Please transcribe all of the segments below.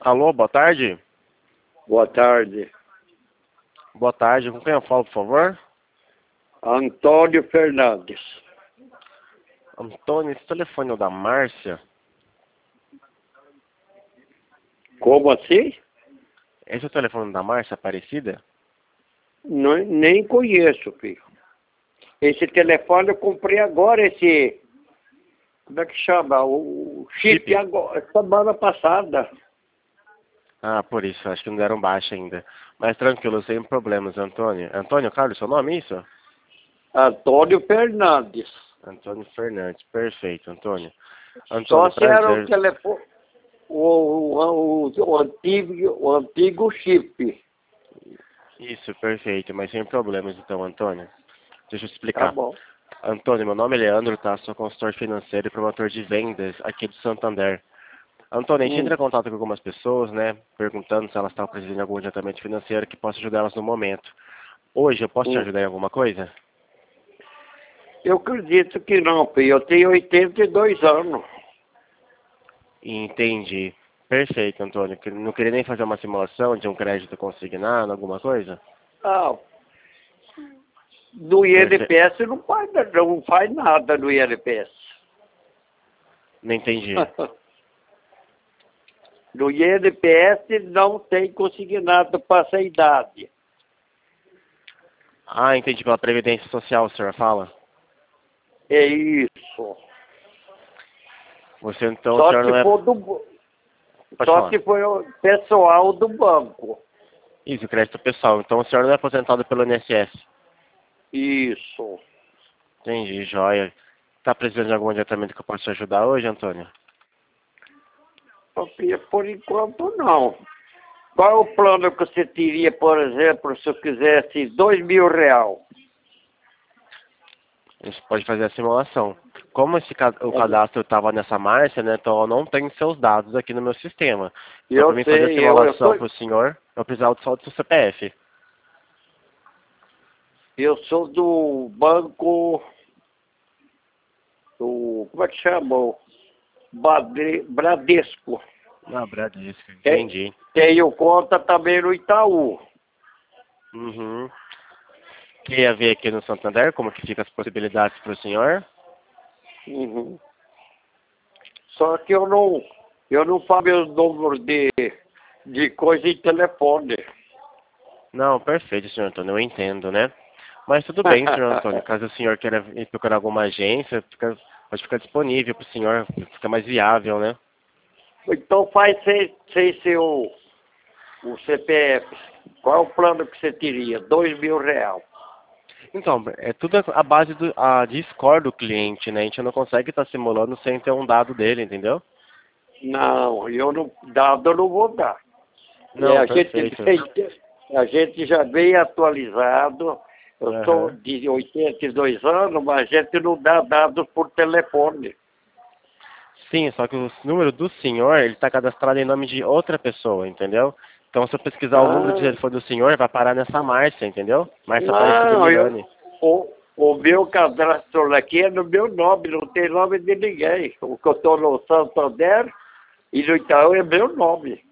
Alô, boa tarde. Boa tarde. Boa tarde, com quem eu falo, por favor? Antônio Fernandes. Antônio, esse telefone é o da Márcia? Como assim? Esse é o telefone da Márcia Aparecida? Nem conheço, filho. Esse telefone eu comprei agora, esse... Como é que chama? O chip agora, semana passada. Ah, por isso, acho que não deram baixa ainda. Mas tranquilo, sem problemas, Antônio. Antônio, Carlos, seu nome é isso? Antônio Fernandes. Antônio Fernandes, perfeito, Antônio. Só Antônio, se era o prazer. telefone... O antigo chip. Isso, perfeito, mas sem problemas então, Antônio. Deixa eu te Tá explicar. bom. Antônio, meu nome é Leandro, tá? Sou consultor financeiro e promotor de vendas aqui de Santander. Antônio, a gente entra em contato com algumas pessoas, né? Perguntando se elas estão precisando de algum adiantamento financeiro que possa ajudar elas no momento. Hoje eu posso te ajudar em alguma coisa? Eu acredito que não, filho. Eu tenho 82 anos. Entendi. Perfeito, Antônio. Não queria nem fazer uma simulação de um crédito consignado, alguma coisa? Ah, no Perfeito. INPS não faz nada no INPS. Não entendi. No INPS não tem consignado para essa idade. Ah, entendi. Pela Previdência Social, o senhor fala? É isso. Você então, o Só senhor se não é... for Pode só falar. se for o pessoal do banco. Isso, crédito pessoal. Então o senhor não é aposentado pelo INSS. Isso. Entendi, joia. Tá precisando de algum adiantamento que eu possa te ajudar hoje, Antônio? Por enquanto não. Qual é o plano que você teria, por exemplo, se eu quisesse R$ 2.000? A gente pode fazer a simulação. Como o cadastro estava nessa Márcia, né? Então eu não tenho seus dados aqui no meu sistema. Então para Eu mim fazer a sei, eu simulação sou, para o senhor, eu precisava só do seu CPF. eu sou do banco, como é que chama? O Bradesco. Ah, Bradesco, entendi. Tenho conta também no Itaú. Uhum. Queria ver aqui no Santander como que fica as possibilidades para o senhor. Uhum. Só que eu não falo meus números de coisa em telefone. Não, perfeito, senhor Antônio, eu entendo, né? Mas tudo bem, senhor Antônio. Caso o senhor queira ir procurar alguma agência, pode ficar disponível para o senhor, fica mais viável, né? Então faz sem ser o CPF. Qual é o plano que você teria? R$ 2.000. Então, é tudo a base de score do cliente, né? A gente não consegue estar simulando sem ter um dado dele, entendeu? Não, dado eu não vou dar. Não, A gente, perfeito. a gente já vem atualizado. Eu sou Aham. de 82 anos, mas a gente não dá dados por telefone. Sim, só que o número do senhor, ele está cadastrado em nome de outra pessoa, entendeu? Então, se eu pesquisar o número de Ah, telefone do senhor, vai parar nessa Márcia, entendeu? Márcia Aparecida não, Milani. o meu cadastro aqui é no meu nome, não tem nome de ninguém. O que eu estou no Santander e no Itaú é meu nome.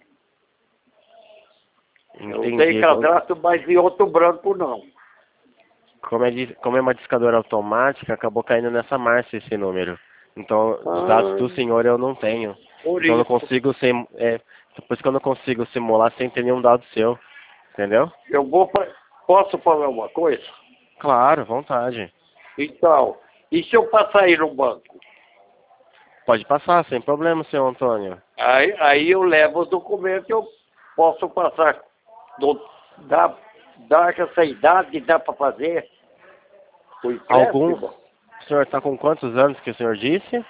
Eu não tenho Entendi. cadastro mais em outro branco, não. Como é uma discadora automática, acabou caindo nessa Márcia esse número. Então, os dados Ah, do senhor eu não tenho. por Então, eu não isso. consigo por isso que eu não consigo simular sem ter nenhum dado seu. Entendeu? Posso falar uma coisa? Claro, vontade. Então, e se eu passar aí no banco? Pode passar, sem problema, senhor Antônio. Aí eu levo o documento, eu posso passar. Dá, dá essa idade, dá para fazer o Algum. empréstimo? O senhor está com quantos anos que o senhor disse?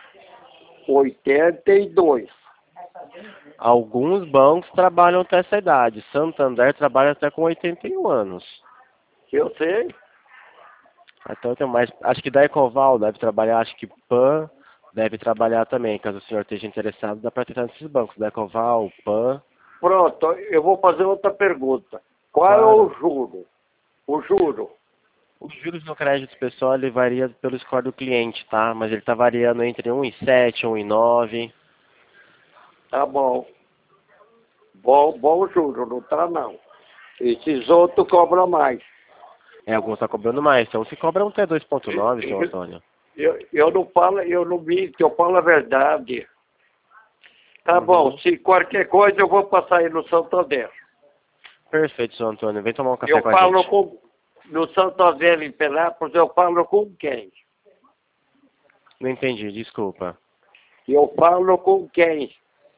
82. Alguns bancos trabalham até essa idade. Santander trabalha até com 81 anos. Eu sei. Então tem mais. Acho que da Ecoval deve trabalhar, acho que PAN deve trabalhar também. Caso o senhor esteja interessado, dá para tentar nesses bancos. Da Ecoval, PAN. Pronto, eu vou fazer outra pergunta. Qual é Claro. o juro? O juro. Os juros do crédito pessoal ele varia pelo score do cliente, tá? Mas ele está variando entre 1,7 e 1,9. Tá bom. Bom juro, não tá não. Esses outros cobram mais. É, alguns tá cobrando mais. Então se cobra um até 2,9, seu Antônio. Eu não falo, eu não minto, eu falo a verdade. Tá bom, se qualquer coisa eu vou passar aí no Santander. Perfeito, seu Antônio. Vem tomar um café Eu com a falo gente. no Santander em Penápolis, eu falo com quem? Não entendi, desculpa. Eu falo com quem?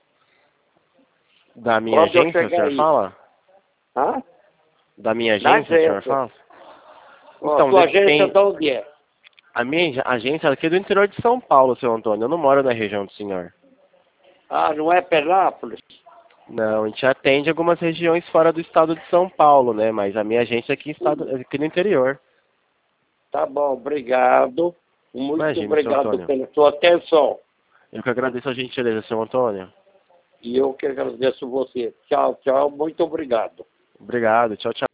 Da minha Quando eu agência, o chegar senhor aí. fala? Hã? Da minha Na agência, o senhor agência. fala? Ó, Então, sua agência depende. de onde é? A minha agência é aqui do interior de São Paulo, seu Antônio. Eu não moro na região do senhor. Ah, não é Penápolis? Não, a gente atende algumas regiões fora do estado de São Paulo, né? Mas a minha agência é aqui no interior. Tá bom, obrigado. Muito Imagina, seu obrigado Antônio. pela sua atenção. Eu que agradeço a gentileza, seu Antônio. E eu que agradeço você. Tchau, tchau. Muito obrigado. Obrigado, tchau, tchau.